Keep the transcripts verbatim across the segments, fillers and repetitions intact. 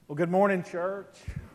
Well, good morning, church.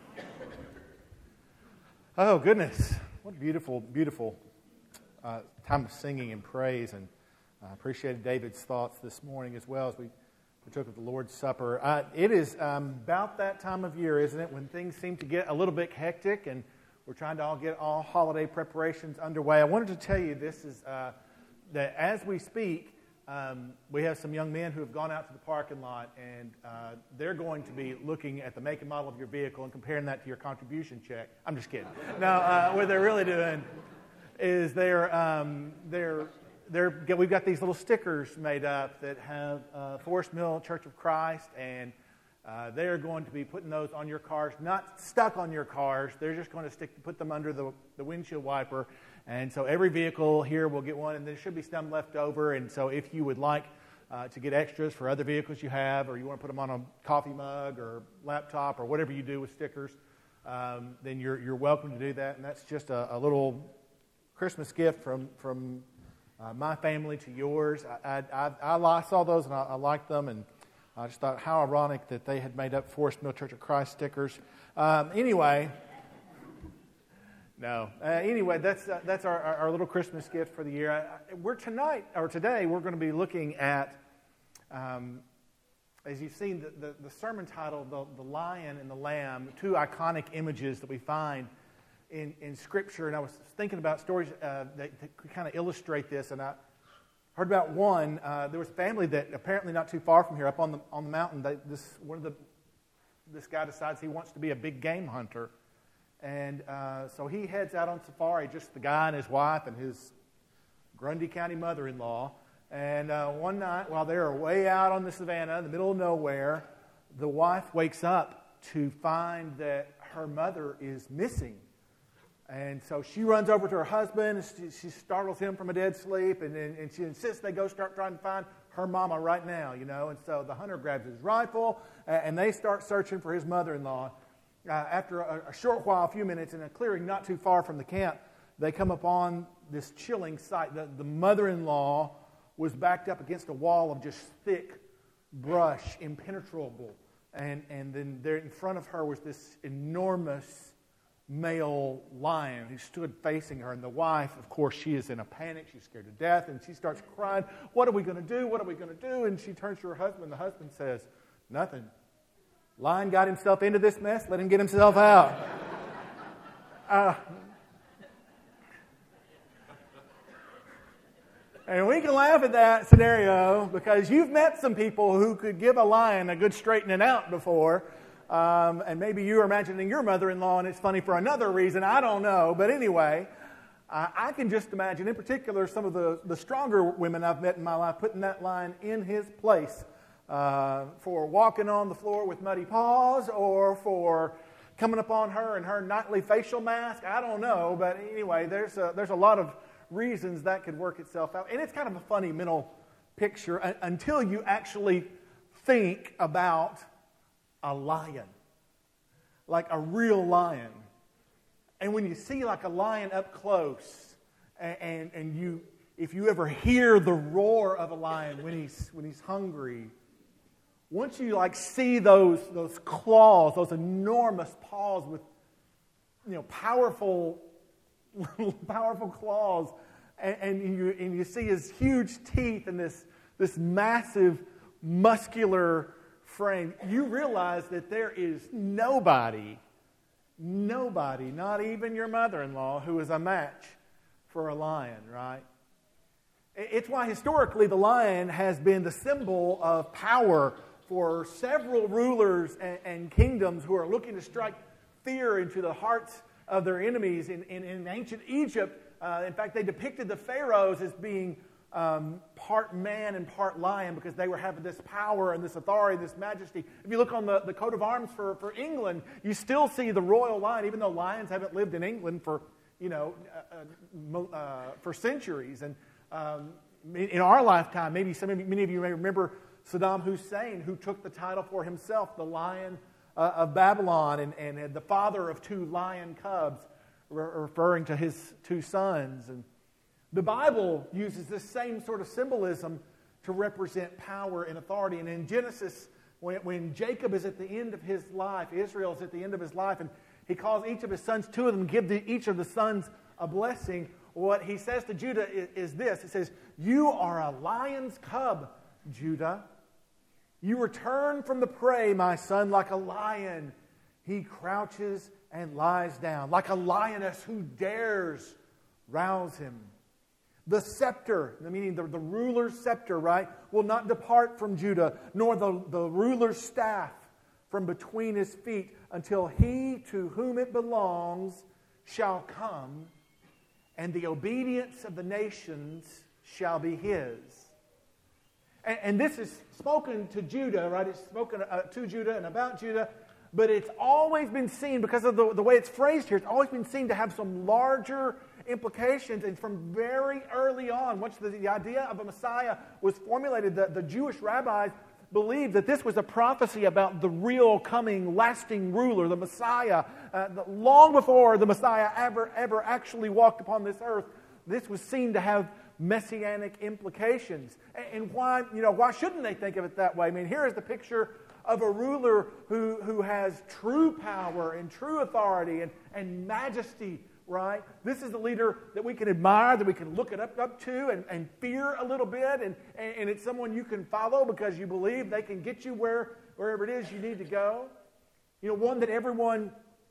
Oh, goodness. What a beautiful, beautiful uh, time of singing and praise. And I appreciated David's thoughts this morning as well as we partook of the Lord's Supper. Uh, it is um, about that time of year, isn't it, when things seem to get a little bit hectic and we're trying to all get all holiday preparations underway. I wanted to tell you this is uh, that as we speak, Um, we have some young men who have gone out to the parking lot, and uh, they're going to be looking at the make and model of your vehicle and comparing that to your contribution check. I'm just kidding. No, uh, what they're really doing is they're um, they're they're we've got these little stickers made up that have uh, Forest Mill Church of Christ, and uh, they're going to be putting those on your cars, not stuck on your cars. They're just going to stick put them under the the windshield wiper. And so every vehicle here will get one, and there should be some left over. And so if you would like uh, to get extras for other vehicles you have, or you want to put them on a coffee mug or laptop or whatever you do with stickers, um, then you're you're welcome to do that. And that's just a, a little Christmas gift from from uh, my family to yours. I I, I, I saw those and I, I liked them, and I just thought how ironic that they had made up Forest Mill Church of Christ stickers. Um, anyway. No. Uh, anyway, that's uh, that's our, our little Christmas gift for the year. I, I, we're tonight or today we're going to be looking at, um, as you've seen, the, the, the sermon title, the, the lion and the lamb, two iconic images that we find in, in Scripture. And I was thinking about stories uh, that, that could kind of illustrate this. And I heard about one. Uh, there was a family that apparently not too far from here, up on the on the mountain. They, this one of the this guy decides he wants to be a big game hunter. And uh, so he heads out on safari, just the guy and his wife and his Grundy County mother-in-law. And uh, one night, while they're way out on the savannah in the middle of nowhere, the wife wakes up to find that her mother is missing. And so she runs over to her husband, and she, she startles him from a dead sleep, and, and, and she insists they go start trying to find her mama right now, you know. And so the hunter grabs his rifle, and they start searching for his mother-in-law. Uh, after a, a short while, a few minutes, in a clearing not too far from the camp, they come upon this chilling sight. The, the mother-in-law was backed up against a wall of just thick brush, impenetrable. And, and then there in front of her was this enormous male lion who stood facing her. And the wife, of course, she is in a panic. She's scared to death. And she starts crying, "What are we going to do? What are we going to do?" And she turns to her husband. The husband says, "Nothing. Lion got himself into this mess, let him get himself out." Uh, and we can laugh at that scenario because you've met some people who could give a lion a good straightening out before. Um, and maybe you're imagining your mother-in-law and it's funny for another reason. I don't know. But anyway, uh, I can just imagine, in particular, some of the, the stronger women I've met in my life putting that lion in his place. Uh, for walking on the floor with muddy paws, or for coming upon her in her nightly facial mask. I don't know, but anyway, there's a, there's a lot of reasons that could work itself out. And it's kind of a funny mental picture uh, until you actually think about a lion, like a real lion. And when you see like a lion up close, and, and, and you, if you ever hear the roar of a lion when he's when he's hungry, once you like see those those claws, those enormous paws with, you know, powerful, powerful claws, and, and you and you see his huge teeth and this this massive muscular frame, you realize that there is nobody, nobody, not even your mother-in-law, who is a match for a lion, right? It's why historically the lion has been the symbol of power for several rulers and, and kingdoms who are looking to strike fear into the hearts of their enemies. In, in, in ancient Egypt, uh, in fact, they depicted the pharaohs as being um, part man and part lion because they were having this power and this authority, this majesty. If you look on the, the coat of arms for, for England, you still see the royal lion, even though lions haven't lived in England for, you know, uh, uh, for centuries. And um, in our lifetime, maybe some of you, many of you may remember Saddam Hussein, who took the title for himself, the Lion uh, of Babylon, and, and the father of two lion cubs, re- referring to his two sons. And the Bible uses this same sort of symbolism to represent power and authority. And in Genesis, when, when Jacob is at the end of his life, Israel is at the end of his life, and he calls each of his sons, two of them, give the, each of the sons a blessing. What he says to Judah is, is this. He says, you are a lion's cub, Judah. You return from the prey, my son, like a lion. He crouches and lies down, like a lioness who dares rouse him. The scepter, meaning the, the ruler's scepter, right, will not depart from Judah, nor the, the ruler's staff from between his feet, until he to whom it belongs shall come, and the obedience of the nations shall be his. And, and this is spoken to Judah, right? It's spoken uh, to Judah and about Judah, but it's always been seen, because of the, the way it's phrased here, it's always been seen to have some larger implications. And from very early on, once the, the idea of a Messiah was formulated, the, the Jewish rabbis believed that this was a prophecy about the real coming, lasting ruler, the Messiah. Uh, the, long before the Messiah ever, ever actually walked upon this earth, this was seen to have messianic implications. And, and why, you know, why shouldn't they think of it that way? I mean, here is the picture of a ruler who, who has true power and true authority and, and majesty, right? This is the leader that we can admire, that we can look it up, up to and, and fear a little bit. And, and it's someone you can follow because you believe they can get you where, wherever it is you need to go. You know, one that everyone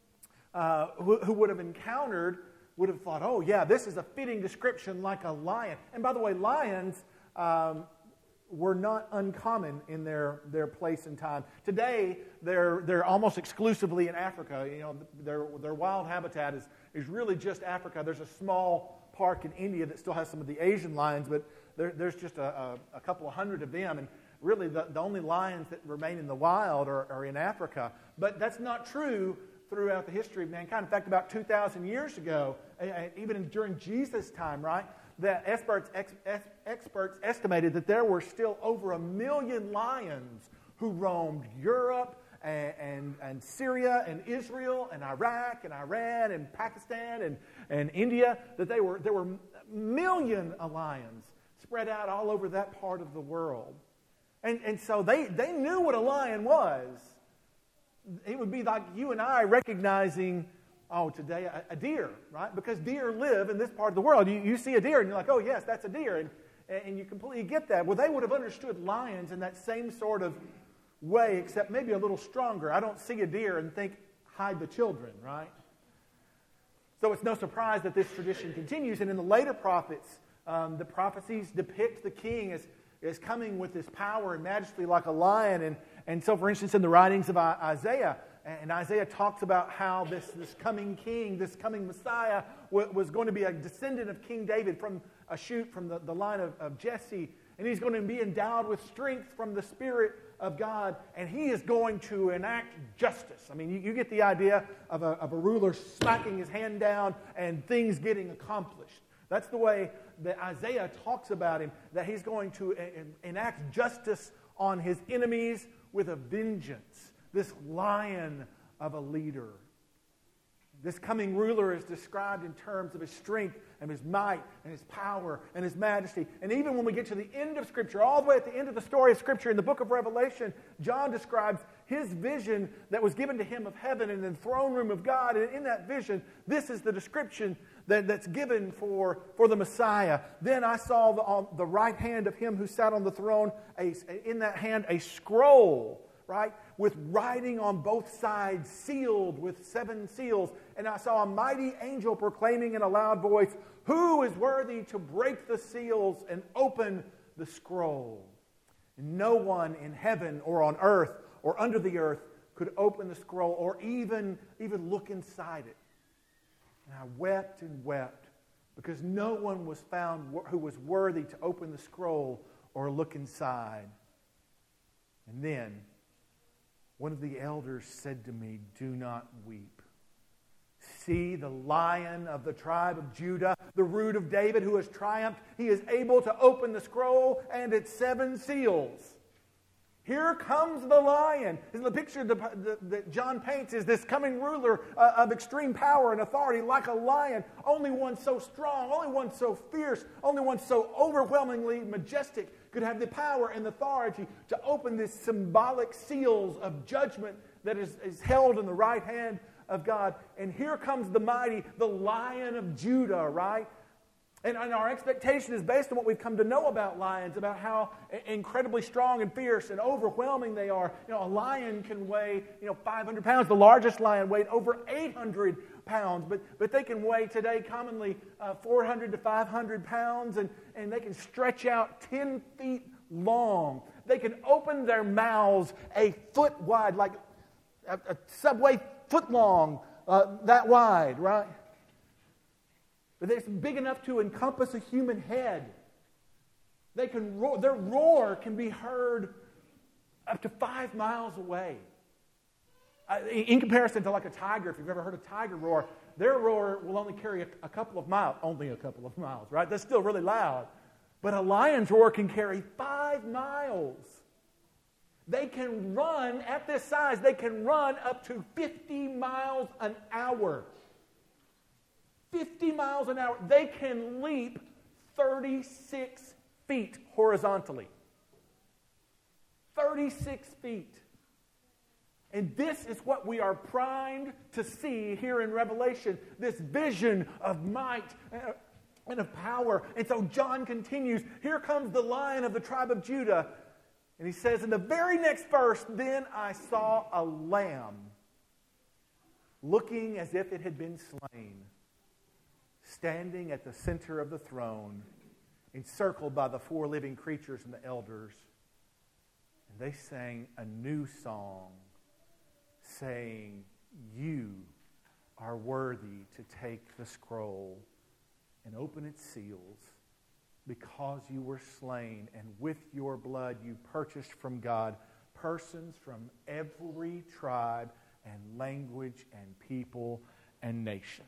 uh, who, who would have encountered would have thought, oh, yeah, this is a fitting description, like a lion. And by the way, lions um, were not uncommon in their, their place and time. Today, they're they're almost exclusively in Africa. You know, their their wild habitat is, is really just Africa. There's a small park in India that still has some of the Asian lions, but there, there's just a, a, a couple of hundred of them. And really, the, the only lions that remain in the wild are, are in Africa. But that's not true throughout the history of mankind. In fact, about two thousand years ago, even during Jesus' time, right, that experts, ex, ex, experts estimated that there were still over a million lions who roamed Europe and, and, and Syria and Israel and Iraq and Iran and Pakistan and, and India, that they were there were a million lions spread out all over that part of the world. And, and so they, they knew what a lion was. It would be like you and I recognizing, oh, today a, a deer, right? Because deer live in this part of the world. You, you see a deer and you're like, oh, yes, that's a deer. And, and you completely get that. Well, they would have understood lions in that same sort of way, except maybe a little stronger. I don't see a deer and think, hide the children, right? So it's no surprise that this tradition continues. And in the later prophets, um, the prophecies depict the king as, as coming with this power and majesty like a lion. And, and so, for instance, in the writings of Isaiah, and Isaiah talks about how this, this coming king, this coming Messiah, w- was going to be a descendant of King David from a shoot from the, the line of, of Jesse. And he's going to be endowed with strength from the Spirit of God. And he is going to enact justice. I mean, you, you get the idea of a, of a ruler smacking his hand down and things getting accomplished. That's the way that Isaiah talks about him, that he's going to a, enact justice on his enemies with a vengeance. This lion of a leader. This coming ruler is described in terms of his strength and his might and his power and his majesty. And even when we get to the end of Scripture, all the way at the end of the story of Scripture in the book of Revelation, John describes his vision that was given to him of heaven and the throne room of God. And in that vision, this is the description that, that's given for, for the Messiah. Then I saw the, on the right hand of him who sat on the throne, a, in that hand a scroll, right, with writing on both sides, sealed with seven seals. And I saw a mighty angel proclaiming in a loud voice, "Who is worthy to break the seals and open the scroll?" And no one in heaven or on earth or under the earth could open the scroll or even, even look inside it. And I wept and wept because no one was found who was worthy to open the scroll or look inside. And then one of the elders said to me, "Do not weep. See, the Lion of the tribe of Judah, the Root of David, who has triumphed. He is able to open the scroll and its seven seals." Here comes the Lion. The picture that John paints is this coming ruler of extreme power and authority like a lion. Only one so strong, only one so fierce, only one so overwhelmingly majestic could have the power and authority to open these symbolic seals of judgment that is, is held in the right hand of God. And here comes the mighty, the Lion of Judah, right? And, and our expectation is based on what we've come to know about lions, about how incredibly strong and fierce and overwhelming they are. You know, a lion can weigh, you know, five hundred pounds. The largest lion weighed over eight hundred pounds. But, but they can weigh today commonly uh, four hundred to five hundred pounds, and, and they can stretch out ten feet long. They can open their mouths a foot wide, like a, a subway foot long, uh, that wide, right? But it's big enough to encompass a human head. They can roar, their roar can be heard up to five miles away. Uh, in comparison to like a tiger, if you've ever heard a tiger roar, their roar will only carry a, a couple of miles, only a couple of miles, right? That's still really loud. But a lion's roar can carry five miles. They can run, at this size, they can run up to fifty miles an hour. fifty miles an hour. They can leap thirty-six feet horizontally. thirty-six feet. And this is what we are primed to see here in Revelation, this vision of might and of power. And so John continues, here comes the Lion of the tribe of Judah. And he says in the very next verse, then I saw a lamb looking as if it had been slain, standing at the center of the throne, encircled by the four living creatures and the elders. And they sang a new song, saying, you are worthy to take the scroll and open its seals, because you were slain, and with your blood you purchased from God persons from every tribe and language and people and nation.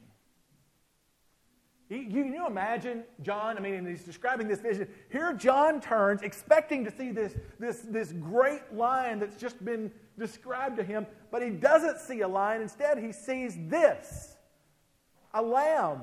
You, you imagine John, I mean, and he's describing this vision. Here John turns, expecting to see this, this, this great lion that's just been described to him, but he doesn't see a lion. Instead, he sees this, a lamb.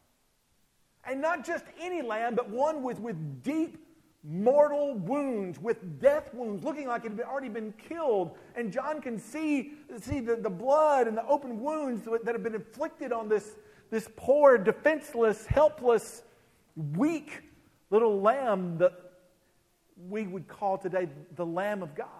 And not just any lamb, but one with, with deep mortal wounds, with death wounds, looking like it had already been killed. And John can see, see the, the blood and the open wounds that have been inflicted on this, this poor, defenseless, helpless, weak little lamb that we would call today the Lamb of God.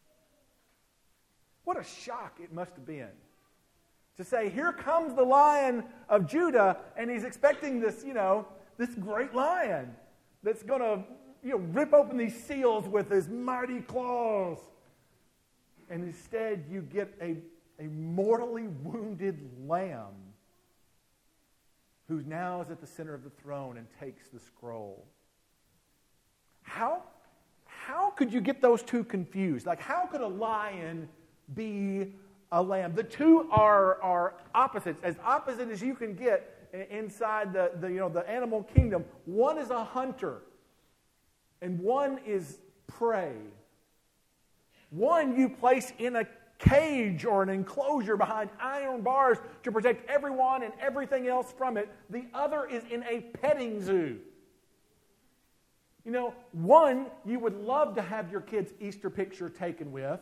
What a shock it must have been to say, here comes the Lion of Judah, and he's expecting this, you know, this great lion that's going to, you know, rip open these seals with his mighty claws. And instead, you get a, a mortally wounded lamb who now is at the center of the throne and takes the scroll. How, how could you get those two confused? Like, how could a lion be a lamb? The two are, are opposites, as opposite as you can get inside the, the, you know, the animal kingdom. One is a hunter, and one is prey. One you place in a cage or an enclosure behind iron bars to protect everyone and everything else from it. The other is in a petting zoo. You know, one you would love to have your kid's Easter picture taken with.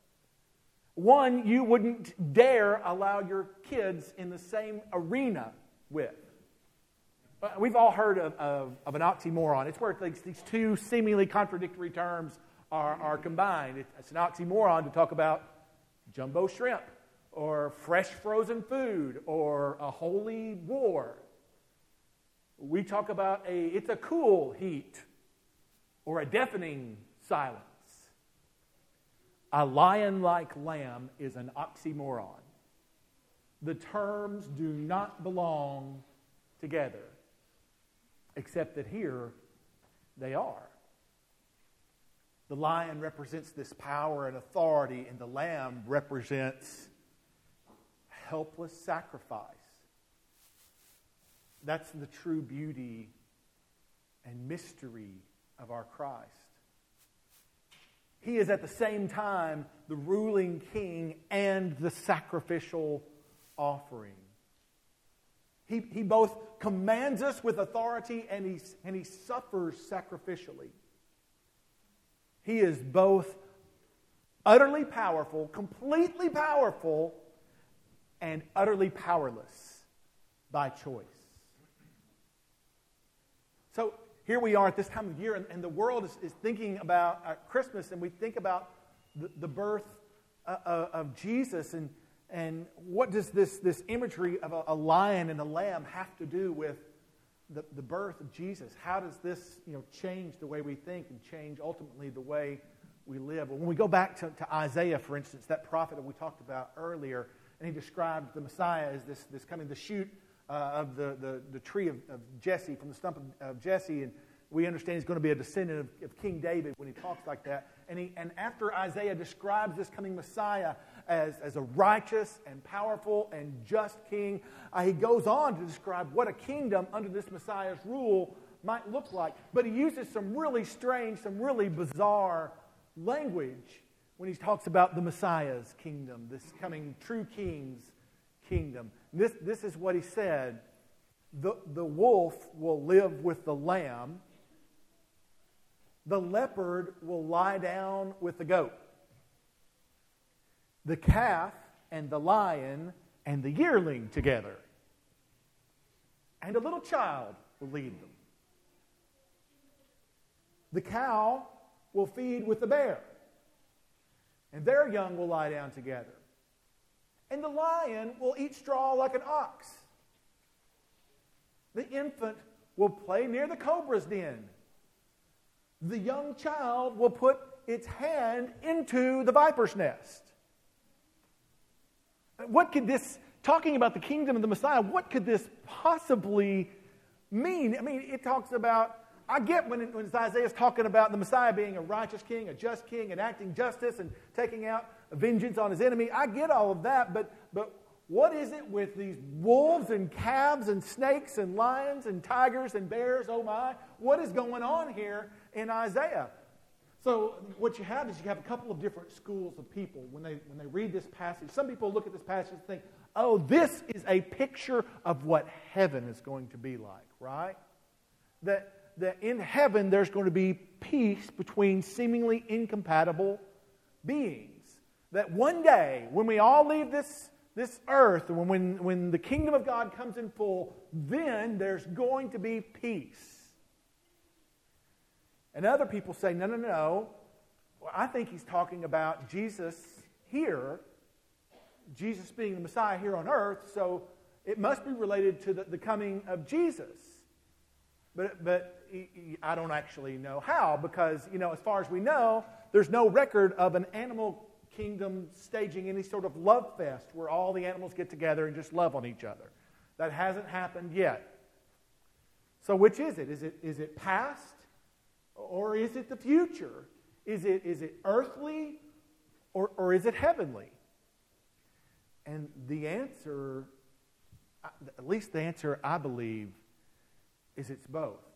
One you wouldn't dare allow your kids in the same arena with. We've all heard of, of, of an oxymoron. It's where these, these two seemingly contradictory terms are, are combined. It's an oxymoron to talk about jumbo shrimp or fresh frozen food or a holy war. We talk about a it's a cool heat or a deafening silence. A lion-like lamb is an oxymoron. The terms do not belong together, except that here they are. The lion represents this power and authority, and the lamb represents helpless sacrifice. That's the true beauty and mystery of our Christ. He is at the same time the ruling king and the sacrificial offering. He, he both commands us with authority and he, and he suffers sacrificially. He is both utterly powerful, completely powerful, and utterly powerless by choice. So here we are at this time of year, and, and the world is, is thinking about uh, Christmas, and we think about the, the birth uh, uh, of Jesus, and and what does this, this imagery of a, a lion and a lamb have to do with the, the birth of Jesus? How does this, you know, change the way we think and change ultimately the way we live? Well, when we go back to, to Isaiah, for instance, that prophet that we talked about earlier, and he described the Messiah as this, this coming, the shoot uh, of the, the, the tree of, of Jesse, from the stump of, of Jesse, and we understand he's going to be a descendant of, of King David when he talks like that. And, he, and after Isaiah describes this coming Messiah as, as a righteous and powerful and just king, uh, he goes on to describe what a kingdom under this Messiah's rule might look like. But he uses some really strange, some really bizarre language when he talks about the Messiah's kingdom, this coming true king's kingdom. This, this is what he said. The, the wolf will live with the lamb. The leopard will lie down with the goat. The calf and the lion and the yearling together. And a little child will lead them. The cow will feed with the bear. And their young will lie down together. And the lion will eat straw like an ox. The infant will play near the cobra's den. The young child will put its hand into the viper's nest. What could this, talking about the kingdom of the Messiah, what could this possibly mean? I mean, it talks about, I get when, it, when Isaiah is talking about the Messiah being a righteous king, a just king, and acting justice and taking out vengeance on his enemy. I get all of that, but but what is it with these wolves and calves and snakes and lions and tigers and bears? Oh my, what is going on here in Isaiah? So what you have is you have a couple of different schools of people when they when they read this passage. Some people look at this passage and think, oh, this is a picture of what heaven is going to be like, right? That, that in heaven there's going to be peace between seemingly incompatible beings. That one day, when we all leave this This earth, when, when, when the kingdom of God comes in full, then there's going to be peace. And other people say, no, no, no. Well, I think he's talking about Jesus here, Jesus being the Messiah here on earth, so it must be related to the, the coming of Jesus. But, but I don't actually know how, because, you know, as far as we know, there's no record of an animal kingdom staging any sort of love fest where all the animals get together and just love on each other. That hasn't happened yet. So which is it? Is it is it past or is it the future? Is it is it earthly or, or is it heavenly? And the answer, at least the answer I believe, is it's both.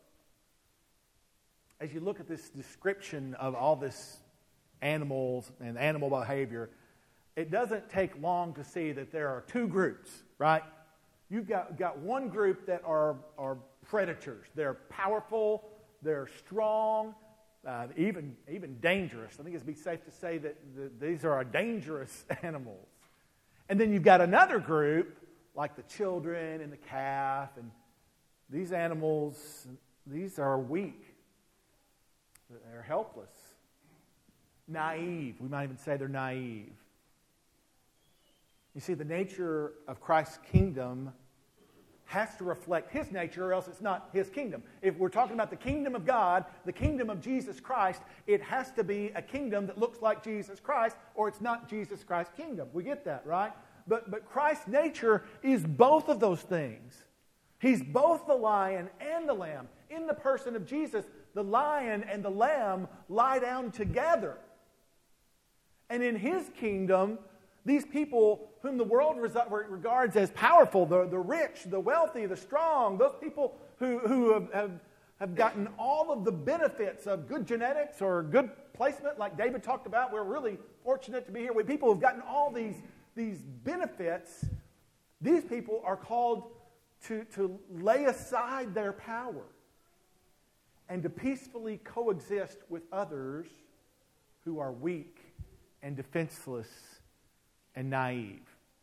As you look at this description of all this animals and animal behavior, it doesn't take long to see that there are two groups, right? You've got, got one group that are, are predators. They're powerful, they're strong, uh, even, even dangerous. I think it'd be safe to say that the, these are dangerous animals. And then you've got another group, like the children and the calf, and these animals, these are weak. They're helpless. Naive. We might even say they're naive. You see, the nature of Christ's kingdom has to reflect his nature, or else it's not his kingdom. If we're talking about the kingdom of God, the kingdom of Jesus Christ, it has to be a kingdom that looks like Jesus Christ, or it's not Jesus Christ's kingdom. We get that, right? But, but Christ's nature is both of those things. He's both the lion and the lamb. In the person of Jesus, the lion and the lamb lie down together. And in his kingdom, these people whom the world regards as powerful, the, the rich, the wealthy, the strong, those people who, who have, have, have gotten all of the benefits of good genetics or good placement, like David talked about, we're really fortunate to be here with people who've gotten all these, these benefits. These people are called to, to lay aside their power and to peacefully coexist with others who are weak and defenseless and naive.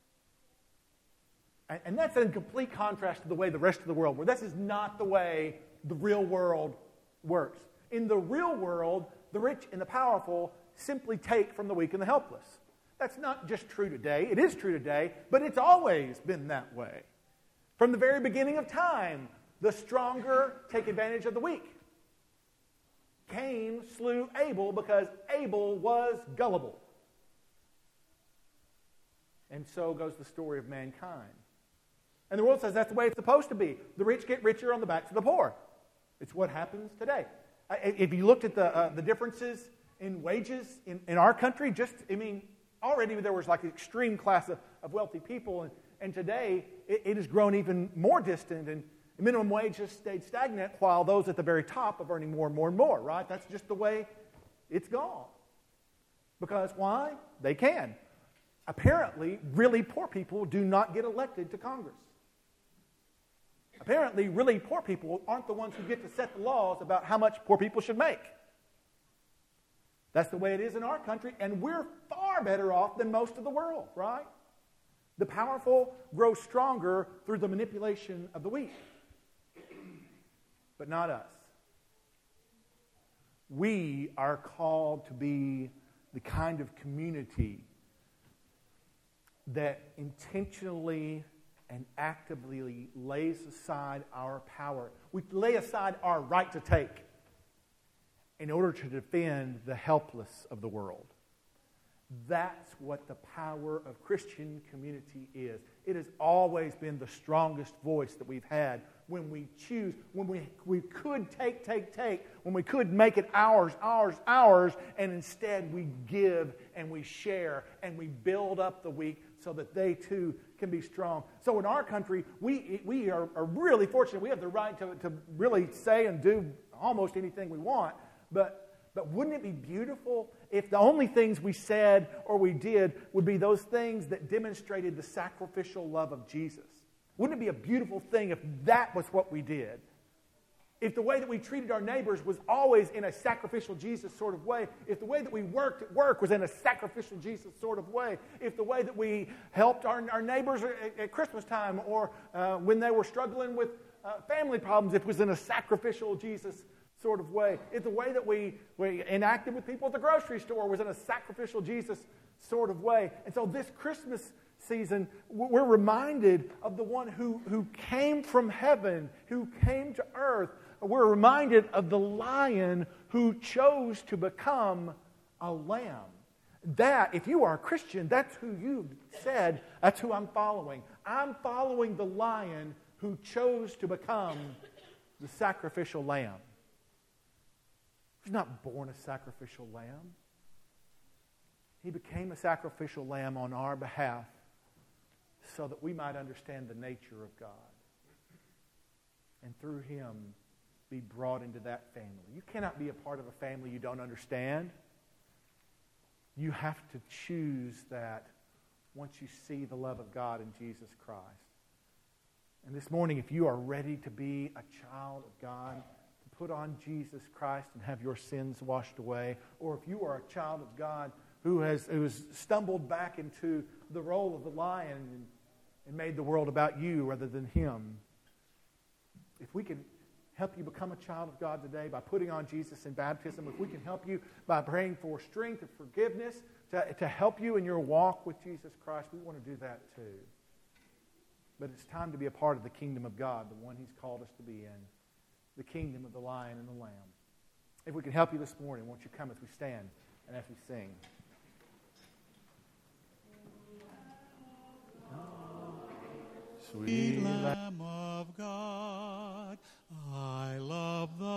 And, and that's in complete contrast to the way the rest of the world works. This is not the way the real world works. In the real world, the rich and the powerful simply take from the weak and the helpless. That's not just true today. It is true today, but it's always been that way. From the very beginning of time, the stronger take advantage of the weak. Cain slew Abel because Abel was gullible. And so goes the story of mankind. And the world says that's the way it's supposed to be. The rich get richer on the backs of the poor. It's what happens today. If you looked at the uh, the differences in wages in, in our country, just, I mean, already there was like an extreme class of, of wealthy people, and, and today it, it has grown even more distant, and the minimum wage has stayed stagnant while those at the very top are earning more and more and more, right? That's just the way it's gone. Because why? They can. Apparently, really poor people do not get elected to Congress. Apparently, really poor people aren't the ones who get to set the laws about how much poor people should make. That's the way it is in our country, and we're far better off than most of the world, right? The powerful grow stronger through the manipulation of the weak, but not us. We are called to be the kind of community that intentionally and actively lays aside our power. We lay aside our right to take in order to defend the helpless of the world. That's what the power of Christian community is. It has always been the strongest voice that we've had when we choose, when we, we could take, take, take, when we could make it ours, ours, ours, and instead we give and we share and we build up the weak so that they too can be strong. So in our country, we we are, are really fortunate. We have the right to, to really say and do almost anything we want. But but wouldn't it be beautiful if the only things we said or we did would be those things that demonstrated the sacrificial love of Jesus? Wouldn't it be a beautiful thing if that was what we did? If the way that we treated our neighbors was always in a sacrificial Jesus sort of way, if the way that we worked at work was in a sacrificial Jesus sort of way, if the way that we helped our, our neighbors at, at Christmas time or uh, when they were struggling with uh, family problems, it was in a sacrificial Jesus sort of way, if the way that we, we enacted with people at the grocery store was in a sacrificial Jesus sort of way. And so this Christmas season, we're reminded of the one who, who came from heaven, who came to earth. We're reminded of the lion who chose to become a lamb. That, if you are a Christian, that's who you've said, that's who I'm following. I'm following the lion who chose to become the sacrificial lamb. He was not born a sacrificial lamb. He became a sacrificial lamb on our behalf so that we might understand the nature of God. And through him, be brought into that family. You cannot be a part of a family you don't understand. You have to choose that once you see the love of God in Jesus Christ. And this morning, if you are ready to be a child of God, to put on Jesus Christ and have your sins washed away, or if you are a child of God who has, who has stumbled back into the role of the lion and, and made the world about you rather than him, if we can help you become a child of God today by putting on Jesus in baptism, if we can help you by praying for strength and forgiveness to, to help you in your walk with Jesus Christ, we want to do that too. But it's time to be a part of the kingdom of God, the one he's called us to be in, the kingdom of the lion and the lamb. If we can help you this morning, won't you come as we stand and as we sing? Sweet Lamb of